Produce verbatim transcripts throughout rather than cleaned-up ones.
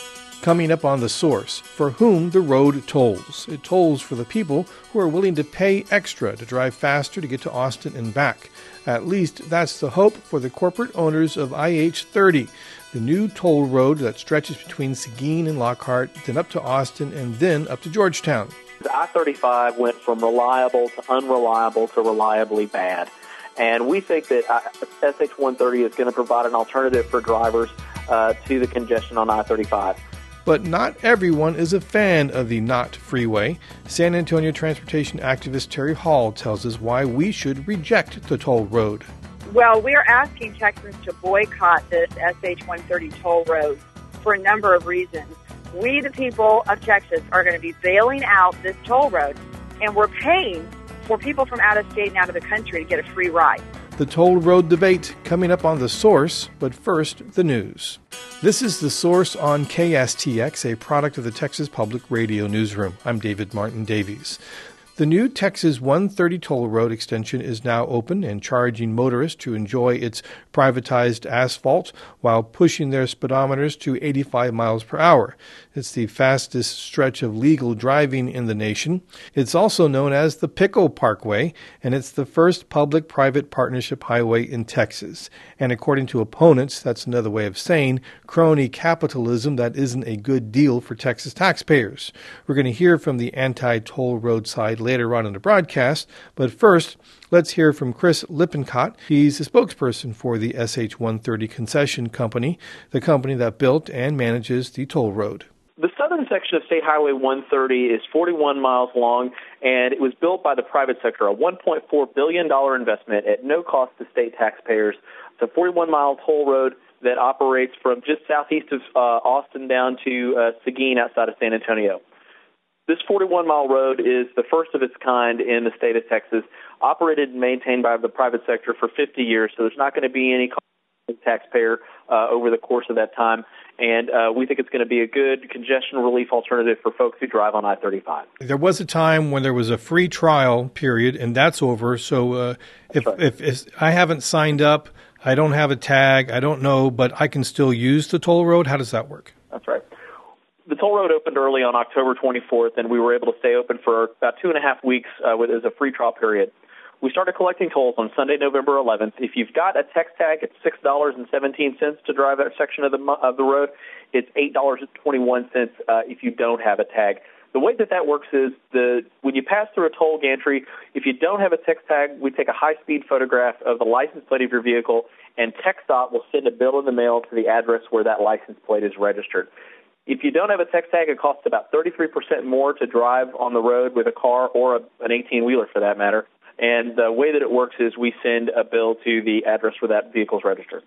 Coming up on The Source, for whom the road tolls. It tolls for the people who are willing to pay extra to drive faster to get to Austin and back. At least that's the hope for the corporate owners of I H thirty, the new toll road that stretches between Seguin and Lockhart, then up to Austin, and then up to Georgetown. The I thirty-five went from reliable to unreliable to reliably bad. And we think that S H one thirty is going to provide an alternative for drivers uh, to the congestion on I thirty-five. But not everyone is a fan of the Not Freeway. San Antonio transportation activist Terry Hall tells us why we should reject the toll road. Well, we're asking Texans to boycott this S H one thirty toll road for a number of reasons. We, the people of Texas, are going to be bailing out this toll road, and we're paying for people from out of state and out of the country to get a free ride. The toll road debate coming up on The Source, but first, the news. This is The Source on K S T X, a product of the Texas Public Radio Newsroom. I'm David Martin Davies. The new Texas one thirty toll road extension is now open and charging motorists to enjoy its privatized asphalt while pushing their speedometers to eighty-five miles per hour. It's the fastest stretch of legal driving in the nation. It's also known as the Pickle Parkway, and it's the first public-private partnership highway in Texas. And according to opponents, that's another way of saying crony capitalism that isn't a good deal for Texas taxpayers. We're going to hear from the anti-toll road side later on in the broadcast, but first, let's hear from Chris Lippincott. He's the spokesperson for the S H one thirty Concession Company, the company that built and manages the toll road. The southern section of State Highway one thirty is forty-one miles long, and it was built by the private sector, a one point four billion dollars investment at no cost to state taxpayers. It's a forty-one mile toll road that operates from just southeast of uh, Austin down to uh, Seguin outside of San Antonio. This forty-one mile road is the first of its kind in the state of Texas, operated and maintained by the private sector for fifty years, so there's not going to be any cost to the taxpayer uh, over the course of that time. And uh, we think it's going to be a good congestion relief alternative for folks who drive on I thirty-five. There was a time when there was a free trial period, and that's over. So uh, if, right. if, if I haven't signed up, I don't have a tag, I don't know, but I can still use the toll road. How does that work? That's right. The toll road opened early on October twenty-fourth, and we were able to stay open for about two and a half weeks uh, with, as a free trial period. We started collecting tolls on Sunday, November eleventh. If you've got a text tag, it's six dollars and seventeen cents to drive that section of the of the road. It's eight dollars and twenty-one cents uh, if you don't have a tag. The way that that works is the when you pass through a toll gantry, if you don't have a text tag, we take a high-speed photograph of the license plate of your vehicle, and TxDOT will send a bill in the mail to the address where that license plate is registered. If you don't have a text tag, it costs about thirty-three percent more to drive on the road with a car or a, an eighteen-wheeler for that matter. And the way that it works is we send a bill to the address where that vehicle is registered.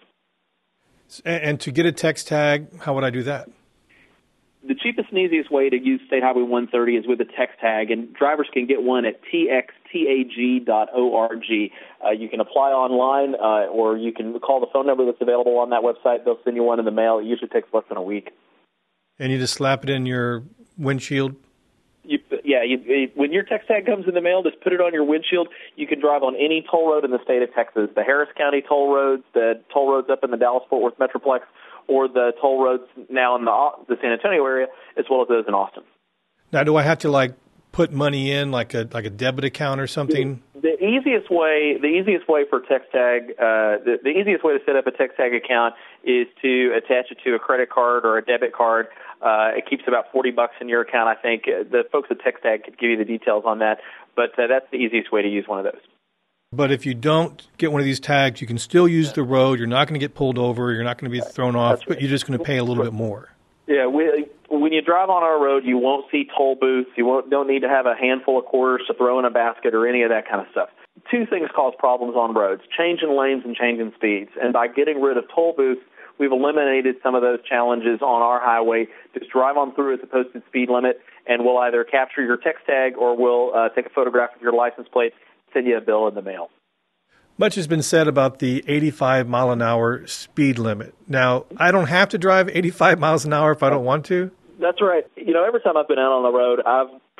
And to get a text tag, how would I do that? The cheapest and easiest way to use State Highway one thirty is with a text tag, and drivers can get one at t x tag dot org. Uh, you can apply online, uh, or you can call the phone number that's available on that website. They'll send you one in the mail. It usually takes less than a week. And you just slap it in your windshield? You, yeah, you, when your text tag comes in the mail, just put it on your windshield. You can drive on any toll road in the state of Texas, the Harris County toll roads, the toll roads up in the Dallas-Fort Worth Metroplex, or the toll roads now in the, the San Antonio area, as well as those in Austin. Now, do I have to, like, put money in, like a like a debit account or something? The, the easiest way, the easiest way for text tag, uh, the, the easiest way to set up a text tag account is to attach it to a credit card or a debit card. Uh, it keeps about forty bucks in your account, I think. The folks at TxDOT could give you the details on that, but uh, that's the easiest way to use one of those. But if you don't get one of these tags, you can still use the road. You're not going to get pulled over. You're not going to be thrown off, right. But you're just going to pay a little bit more. Yeah, we, when you drive on our road, you won't see toll booths. You won't, don't need to have a handful of quarters to throw in a basket or any of that kind of stuff. Two things cause problems on roads, changing lanes and changing speeds. And by getting rid of toll booths, we've eliminated some of those challenges on our highway. Just drive on through at the posted speed limit, and we'll either capture your text tag or we'll uh, take a photograph of your license plate, send you a bill in the mail. Much has been said about the eighty-five mile an hour speed limit. Now, I don't have to drive eighty-five miles an hour if I don't want to? That's right. You know, every time I've been out on the road, I've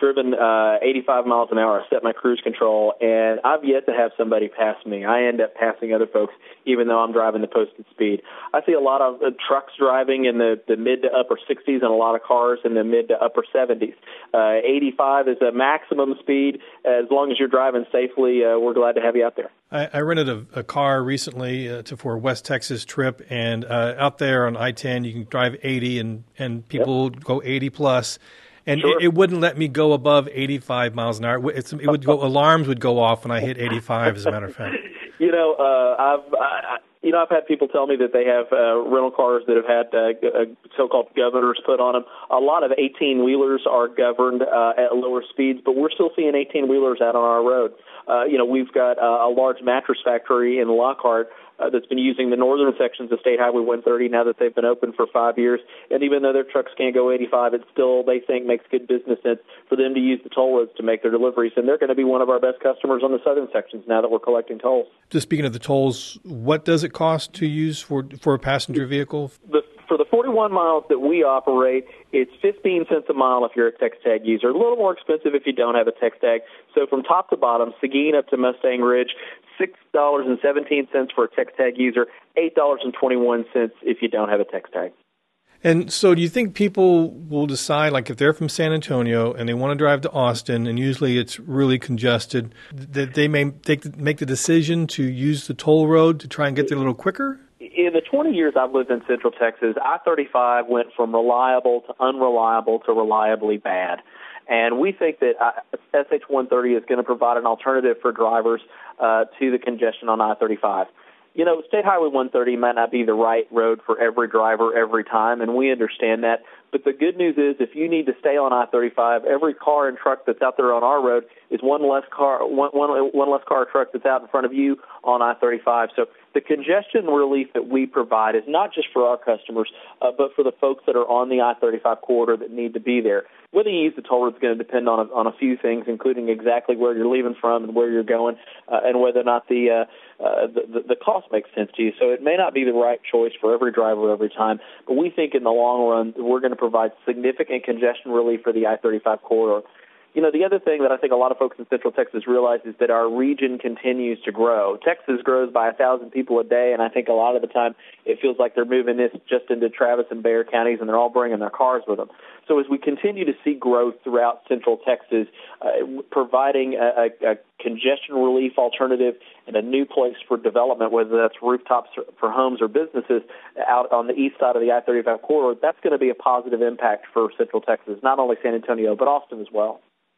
driven uh, eighty-five miles an hour. I set my cruise control, and I've yet to have somebody pass me. I end up passing other folks, even though I'm driving the posted speed. I see a lot of uh, trucks driving in the, the mid to upper sixties and a lot of cars in the mid to upper seventies. Uh, eighty-five is a maximum speed. As long as you're driving safely, uh, we're glad to have you out there. I, I rented a, a car recently uh, to, for a West Texas trip, and uh, out there on I ten, you can drive eighty, and, and people yep. go eighty plus. And sure. it, it wouldn't let me go above eighty-five miles an hour. It's, it would go, alarms would go off when I hit eighty-five, as a matter of fact. You know, uh, I've, I, you know, I've had people tell me that they have uh, rental cars that have had uh, uh, so-called governors put on them. A lot of eighteen-wheelers are governed uh, at lower speeds, but we're still seeing eighteen-wheelers out on our road. Uh, you know, we've got uh, a large mattress factory in Lockhart uh, that's been using the northern sections of State Highway one thirty now that they've been open for five years. And even though their trucks can't go eighty-five, it still, they think, makes good business sense for them to use the toll roads to make their deliveries. And they're going to be one of our best customers on the southern sections now that we're collecting tolls. Just speaking of the tolls, what does it cost to use for for a passenger vehicle? The, for the forty-one miles that we operate, it's fifteen cents a mile if you're a text tag user. A little more expensive if you don't have a text tag. So from top to bottom, Seguin up to Mustang Ridge, six dollars and seventeen cents for a text tag user, eight dollars and twenty-one cents if you don't have a text tag. And so do you think people will decide, like if they're from San Antonio and they want to drive to Austin, and usually it's really congested, that they may take, make the decision to use the toll road to try and get there a little quicker? In the twenty years I've lived in Central Texas, I thirty-five went from reliable to unreliable to reliably bad. And we think that S H one thirty is going to provide an alternative for drivers uh, to the congestion on I thirty-five. You know, State Highway one thirty might not be the right road for every driver every time, and we understand that. But the good news is if you need to stay on I thirty-five, every car and truck that's out there on our road is one less car, one, one, one less car or truck that's out in front of you on I thirty-five. So the congestion relief that we provide is not just for our customers, uh, but for the folks that are on the I thirty-five corridor that need to be there. Whether you use the toll road is going to depend on a, on a few things, including exactly where you're leaving from and where you're going, uh, and whether or not the, uh, uh, the the cost makes sense to you. So it may not be the right choice for every driver every time, but we think in the long run we're going to provide significant congestion relief for the I thirty-five corridor. You know, the other thing that I think a lot of folks in Central Texas realize is that our region continues to grow. Texas grows by a thousand people a day, and I think a lot of the time it feels like they're moving this just into Travis and Bexar counties, and they're all bringing their cars with them. So as we continue to see growth throughout Central Texas, uh, providing a, a, a congestion relief alternative and a new place for development, whether that's rooftops for homes or businesses out on the east side of the I thirty-five corridor, that's going to be a positive impact for Central Texas, not only San Antonio, but Austin as well.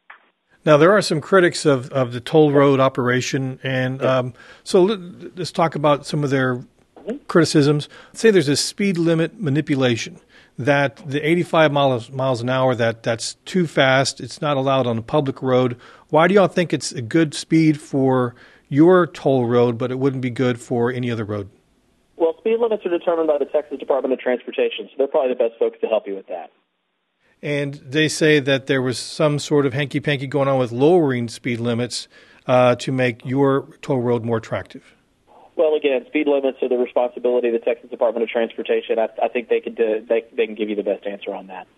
Now, there are some critics of, of the toll road operation, and um, so let, let's talk about some of their mm-hmm. criticisms. Say there's a speed limit manipulation, that the eighty-five miles, miles an hour, that, that's too fast, it's not allowed on a public road. Why do y'all think it's a good speed for your toll road, but it wouldn't be good for any other road? Well, speed limits are determined by the Texas Department of Transportation, so they're probably the best folks to help you with that. And they say that there was some sort of hanky-panky going on with lowering speed limits uh, to make your toll road more attractive. Well, again, speed limits are the responsibility of the Texas Department of Transportation. I, I think they could uh, they, they can give you the best answer on that.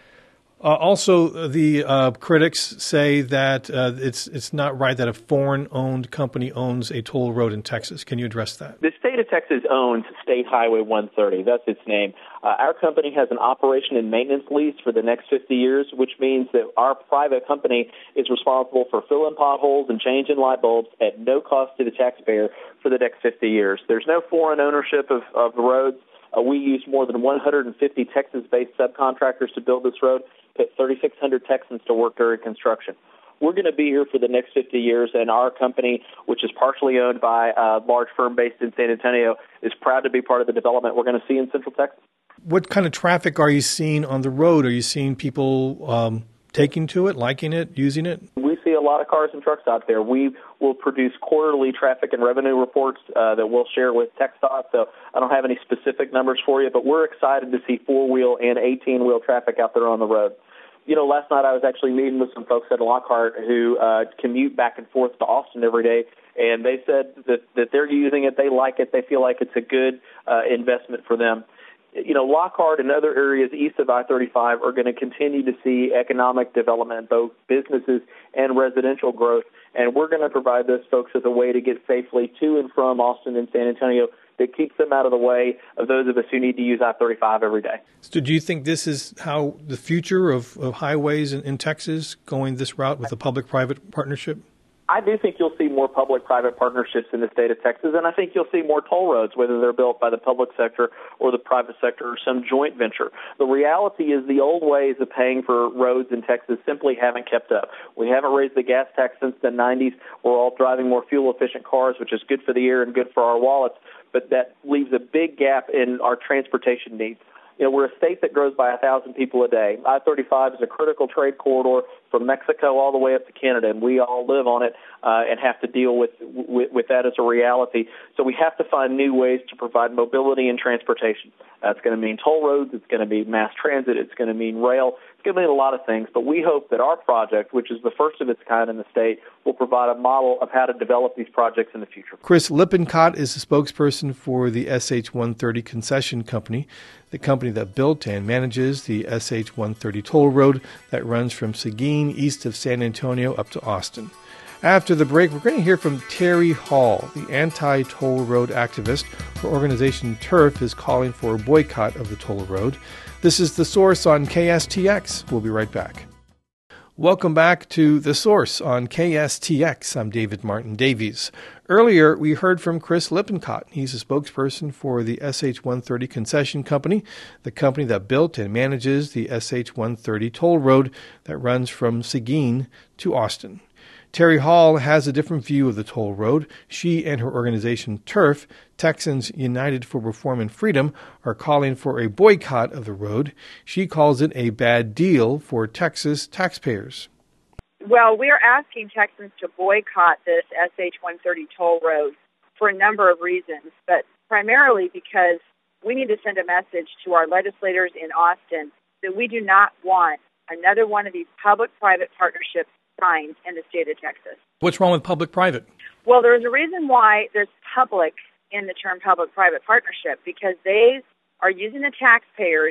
Uh, also, the uh, critics say that uh, it's it's not right that a foreign-owned company owns a toll road in Texas. Can you address that? The state of Texas owns State Highway one thirty. That's its name. Uh, our company has an operation and maintenance lease for the next fifty years, which means that our private company is responsible for filling potholes and changing light bulbs at no cost to the taxpayer for the next fifty years. There's no foreign ownership of, of the roads. Uh, we use more than one hundred fifty Texas-based subcontractors to build this road, put thirty-six hundred Texans to work during construction. We're going to be here for the next fifty years, and our company, which is partially owned by a large firm based in San Antonio, is proud to be part of the development we're going to see in Central Texas. What kind of traffic are you seeing on the road? Are you seeing people um, taking to it, liking it, using it? We see a lot of cars and trucks out there. We will produce quarterly traffic and revenue reports uh, that we'll share with TxDOT, so I don't have any specific numbers for you, but we're excited to see four-wheel and eighteen-wheel traffic out there on the road. You know, last night I was actually meeting with some folks at Lockhart who uh, commute back and forth to Austin every day, and they said that, that they're using it, they like it, they feel like it's a good uh, investment for them. you know, Lockhart and other areas east of I thirty-five are going to continue to see economic development, both businesses and residential growth, and we're going to provide those folks with a way to get safely to and from Austin and San Antonio that keeps them out of the way of those of us who need to use I thirty-five every day. So do you think this is how the future of, of highways in, in Texas, going this route with a public-private partnership? I do think you'll see more public-private partnerships in the state of Texas, and I think you'll see more toll roads, whether they're built by the public sector or the private sector or some joint venture. The reality is the old ways of paying for roads in Texas simply haven't kept up. We haven't raised the gas tax since the nineties. We're all driving more fuel-efficient cars, which is good for the air and good for our wallets, but that leaves a big gap in our transportation needs. You know, we're a state that grows by one thousand people a day. I thirty-five is a critical trade corridor from Mexico all the way up to Canada, and we all live on it uh, and have to deal with, with with that as a reality. So we have to find new ways to provide mobility and transportation. That's going to mean toll roads. It's going to be mass transit. It's going to mean rail. It's going to mean a lot of things. But we hope that our project, which is the first of its kind in the state, will provide a model of how to develop these projects in the future. Chris Lippincott is the spokesperson for the S H one thirty Concession Company, the company that built and manages the S H one thirty toll road that runs from Seguin east of San Antonio up to Austin. After the break, we're going to hear from Terry Hall, the anti-toll road activist. Her organization Turf is calling for a boycott of the toll road. This is The Source on K S T X. We'll be right back. Welcome back to The Source on K S T X. I'm David Martin Davies. Earlier, we heard from Chris Lippincott. He's a spokesperson for the S H one thirty Concession Company, the company that built and manages the S H one thirty toll road that runs from Seguin to Austin. Terry Hall has a different view of the toll road. She and her organization Turf, Texans United for Reform and Freedom, are calling for a boycott of the road. She calls it a bad deal for Texas taxpayers. Well, we're asking Texans to boycott this S H one thirty toll road for a number of reasons, but primarily because we need to send a message to our legislators in Austin that we do not want another one of these public-private partnerships signed in the state of Texas. What's wrong with public-private? Well, there's a reason why there's public in the term public-private partnership, because they are using the taxpayers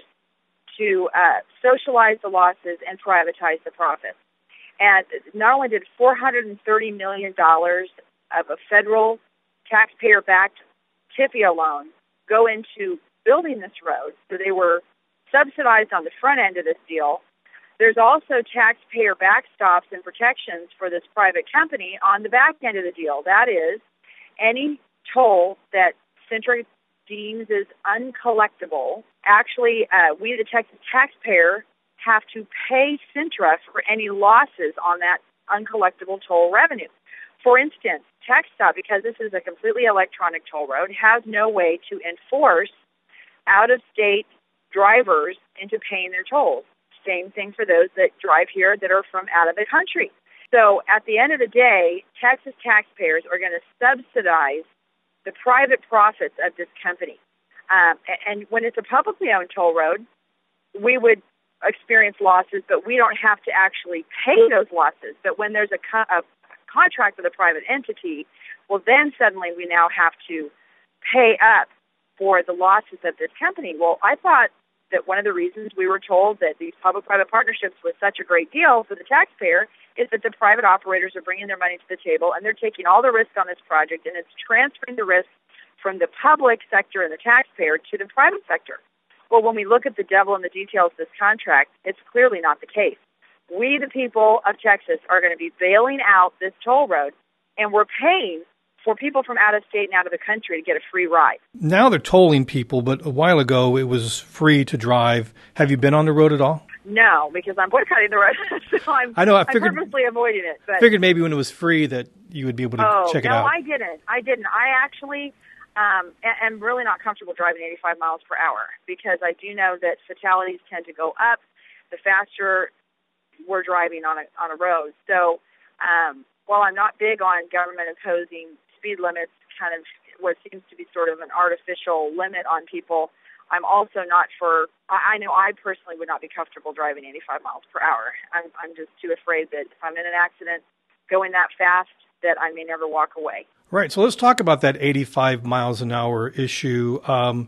to uh, socialize the losses and privatize the profits. And not only did four hundred thirty million dollars of a federal taxpayer-backed T I F I A loan go into building this road, so they were subsidized on the front end of this deal. There's also taxpayer backstops and protections for this private company on the back end of the deal. That is, any toll that Cintra deems is uncollectible, actually, uh, we, the Texas taxpayer, have to pay Cintra for any losses on that uncollectible toll revenue. For instance, TxDOT, because this is a completely electronic toll road, has no way to enforce out-of-state drivers into paying their tolls. Same thing for those that drive here that are from out of the country. So at the end of the day, Texas taxpayers are going to subsidize the private profits of this company. Um, and when it's a publicly owned toll road, we would experience losses, but we don't have to actually pay those losses. But when there's a, co- a contract with a private entity, well, then suddenly we now have to pay up for the losses of this company. Well, I thought that one of the reasons we were told that these public-private partnerships was such a great deal for the taxpayer is that the private operators are bringing their money to the table and they're taking all the risk on this project, and it's transferring the risk from the public sector and the taxpayer to the private sector. Well, when we look at the devil in the details of this contract, it's clearly not the case. We, the people of Texas, are going to be bailing out this toll road, and we're paying for people from out of state and out of the country to get a free ride. Now they're tolling people, but a while ago it was free to drive. Have you been on the road at all? No, because I'm boycotting the road. so I'm, I know. I figured, I'm purposely avoiding it. But figured maybe when it was free that you would be able to oh, check it no, out. No, I didn't. I didn't. I actually um, am really not comfortable driving eighty-five miles per hour because I do know that fatalities tend to go up the faster we're driving on a on a road. So um, while I'm not big on government imposing speed limits, kind of what seems to be sort of an artificial limit on people, I'm also not for, I know I personally would not be comfortable driving eighty-five miles per hour. I'm, I'm just too afraid that if I'm in an accident going that fast, that I may never walk away. Right. So let's talk about that eighty-five miles an hour issue. Um,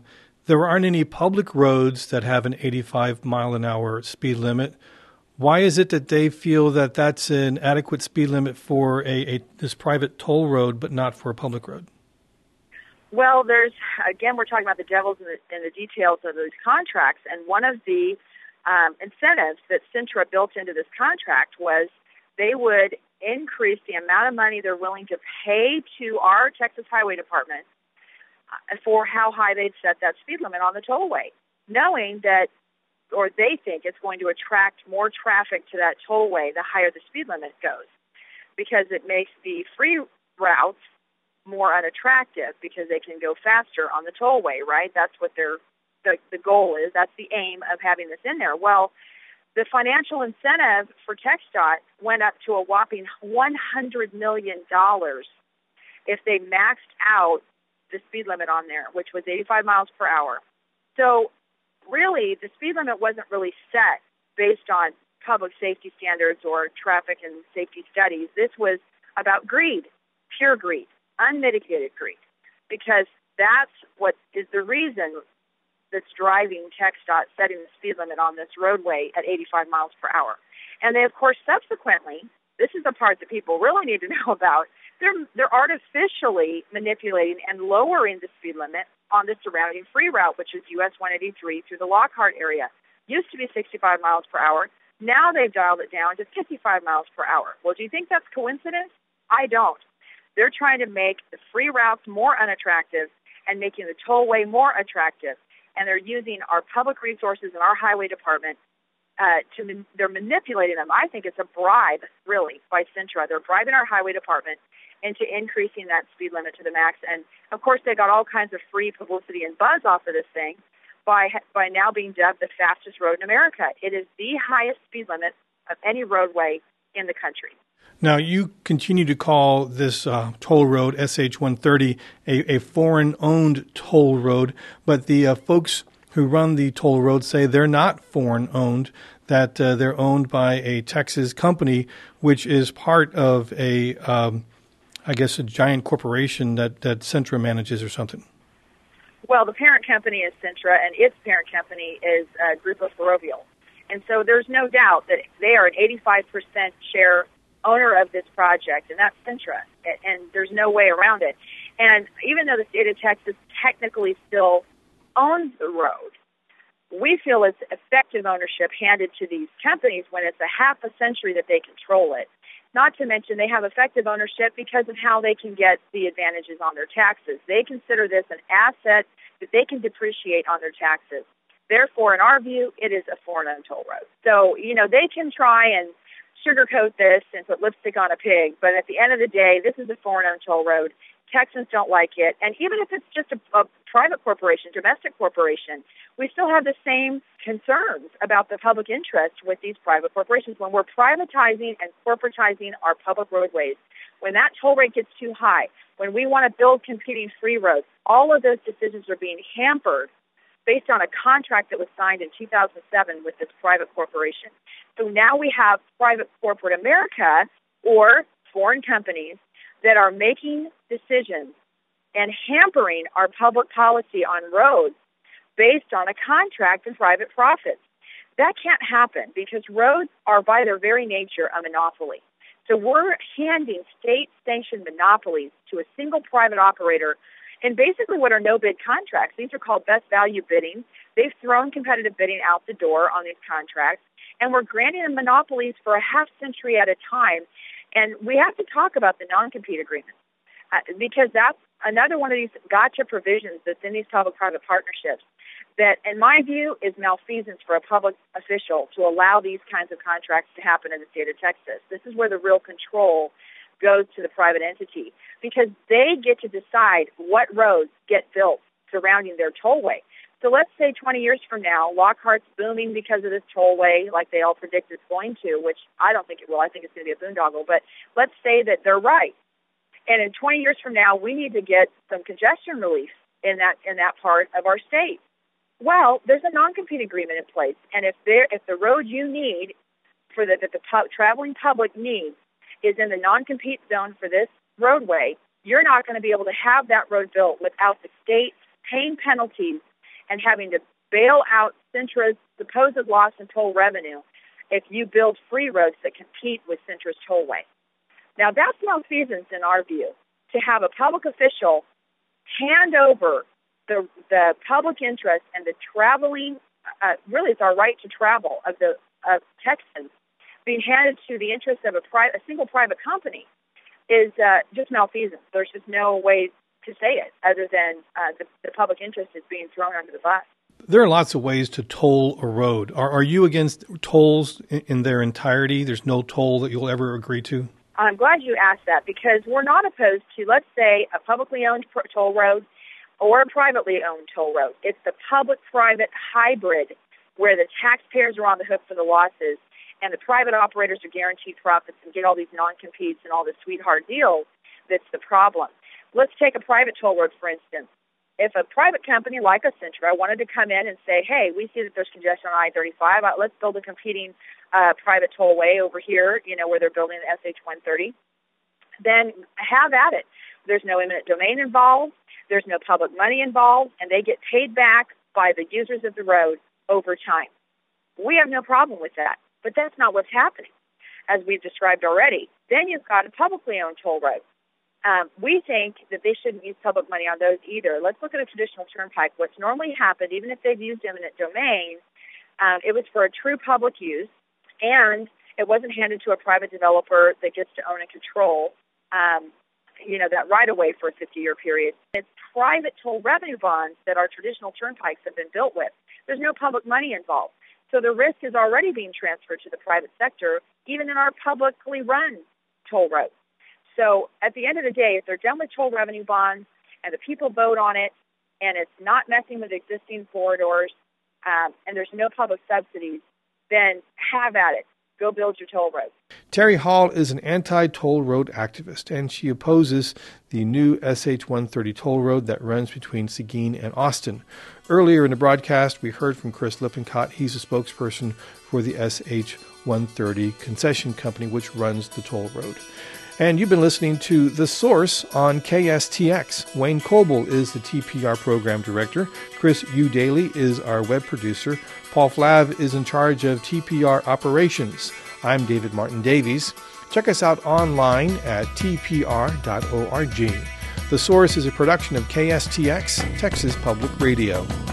there aren't any public roads that have an eighty-five mile an hour speed limit. Why is it that they feel that that's an adequate speed limit for a, a this private toll road, but not for a public road? Well, there's, again, we're talking about the devils in the, in the details of those contracts, and one of the um, incentives that Cintra built into this contract was they would increase the amount of money they're willing to pay to our Texas Highway Department for how high they'd set that speed limit on the tollway, knowing that, or they think it's going to attract more traffic to that tollway the higher the speed limit goes, because it makes the free routes more unattractive because they can go faster on the tollway, right? That's what their the, the goal is. That's the aim of having this in there. Well, the financial incentive for TxDOT went up to a whopping one hundred million dollars if they maxed out the speed limit on there, which was eighty-five miles per hour. So really, the speed limit wasn't really set based on public safety standards or traffic and safety studies. This was about greed, pure greed, unmitigated greed, because that's what is the reason that's driving TxDOT setting the speed limit on this roadway at eighty-five miles per hour. And they, of course, subsequently, this is the part that people really need to know about, they're, they're artificially manipulating and lowering the speed limit on the surrounding free route, which is U S one eighty-three through the Lockhart area. Used to be sixty-five miles per hour. Now they've dialed it down to fifty-five miles per hour. Well, do you think that's coincidence? I don't. They're trying to make the free routes more unattractive and making the tollway more attractive. And they're using our public resources and our highway department uh, to, they're manipulating them. I think it's a bribe, really, by Cintra. They're bribing our highway department into increasing that speed limit to the max. And, of course, they got all kinds of free publicity and buzz off of this thing by by now being dubbed the fastest road in America. It is the highest speed limit of any roadway in the country. Now, you continue to call this uh, toll road, S H one thirty, a, a foreign-owned toll road, but the uh, folks who run the toll road say they're not foreign-owned, that uh, they're owned by a Texas company, which is part of a, um, I guess, a giant corporation that, that Cintra manages or something. Well, the parent company is Cintra, and its parent company is uh, Grupo Ferrovial. And so there's no doubt that they are an eighty-five percent share owner of this project, and that's Cintra, and there's no way around it. And even though the state of Texas technically still owns the road, we feel it's effective ownership handed to these companies when it's a half a century that they control it. Not to mention they have effective ownership because of how they can get the advantages on their taxes. They consider this an asset that they can depreciate on their taxes. Therefore, in our view, it is a foreign-owned toll road. So, you know, they can try and sugarcoat this and put lipstick on a pig, but at the end of the day, this is a foreign-owned toll road. Texans don't like it, and even if it's just a, a private corporation, domestic corporation, we still have the same concerns about the public interest with these private corporations. When we're privatizing and corporatizing our public roadways, when that toll rate gets too high, when we want to build competing free roads, all of those decisions are being hampered based on a contract that was signed in two thousand seven with this private corporation. So now we have private corporate America or foreign companies that are making decisions and hampering our public policy on roads based on a contract and private profits. That can't happen because roads are by their very nature a monopoly. So we're handing state-sanctioned monopolies to a single private operator in basically what are no-bid contracts. These are called best value bidding. They've thrown competitive bidding out the door on these contracts, and we're granting them monopolies for a half century at a time. And we have to talk about the non-compete agreements uh, because that's another one of these gotcha provisions that's in these public-private partnerships that, in my view, is malfeasance for a public official to allow these kinds of contracts to happen in the state of Texas. This is where the real control goes to the private entity because they get to decide what roads get built surrounding their tollway. So let's say twenty years from now, Lockhart's booming because of this tollway, like they all predict it's going to, which I don't think it will. I think it's going to be a boondoggle. But let's say that they're right. And in twenty years from now, we need to get some congestion relief in that in that part of our state. Well, there's a non-compete agreement in place. And if there, if the road you need for the, that the pu- traveling public needs is in the non-compete zone for this roadway, you're not going to be able to have that road built without the state paying penalties and having to bail out Centra's supposed loss in toll revenue if you build free roads that compete with Centra's tollway. Now, that's malfeasance in our view, to have a public official hand over the the public interest and the traveling, uh, really it's our right to travel of the of Texans, being handed to the interest of a, pri- a single private company is uh, just malfeasance. There's just no way to say it other than uh, the, the public interest is being thrown under the bus. There are lots of ways to toll a road. Are, are you against tolls in, in their entirety? There's no toll that you'll ever agree to? I'm glad you asked that, because we're not opposed to, let's say, a publicly owned toll road or a privately owned toll road. It's the public-private hybrid where the taxpayers are on the hook for the losses and the private operators are guaranteed profits and get all these non-competes and all the sweetheart deals that's the problem. Let's take a private toll road, for instance. If a private company like a Centra wanted to come in and say, hey, we see that there's congestion on I thirty-five, let's build a competing uh, private tollway over here, you know, where they're building the S H one thirty, then have at it. There's no eminent domain involved, there's no public money involved, and they get paid back by the users of the road over time. We have no problem with that, but that's not what's happening, as we've described already. Then you've got a publicly owned toll road. Um, we think that they shouldn't use public money on those either. Let's look at a traditional turnpike. What's normally happened, even if they've used eminent domain, um, it was for a true public use, and it wasn't handed to a private developer that gets to own and control, um, you know, that right-of-way for a fifty-year period. It's private toll revenue bonds that our traditional turnpikes have been built with. There's no public money involved. So the risk is already being transferred to the private sector, even in our publicly run toll roads. So at the end of the day, if they're done with toll revenue bonds and the people vote on it and it's not messing with existing corridors um, and there's no public subsidies, then have at it. Go build your toll roads. Terry Hall is an anti-toll road activist, and she opposes the new S H one thirty toll road that runs between Seguin and Austin. Earlier in the broadcast, we heard from Chris Lippincott. He's a spokesperson for the S H one thirty concession company, which runs the toll road. And you've been listening to The Source on K S T X. Wayne Coble is the T P R program director. Chris U. Daly is our web producer. Paul Flav is in charge of T P R operations. I'm David Martin Davies. Check us out online at t p r dot org. The Source is a production of K S T X, Texas Public Radio.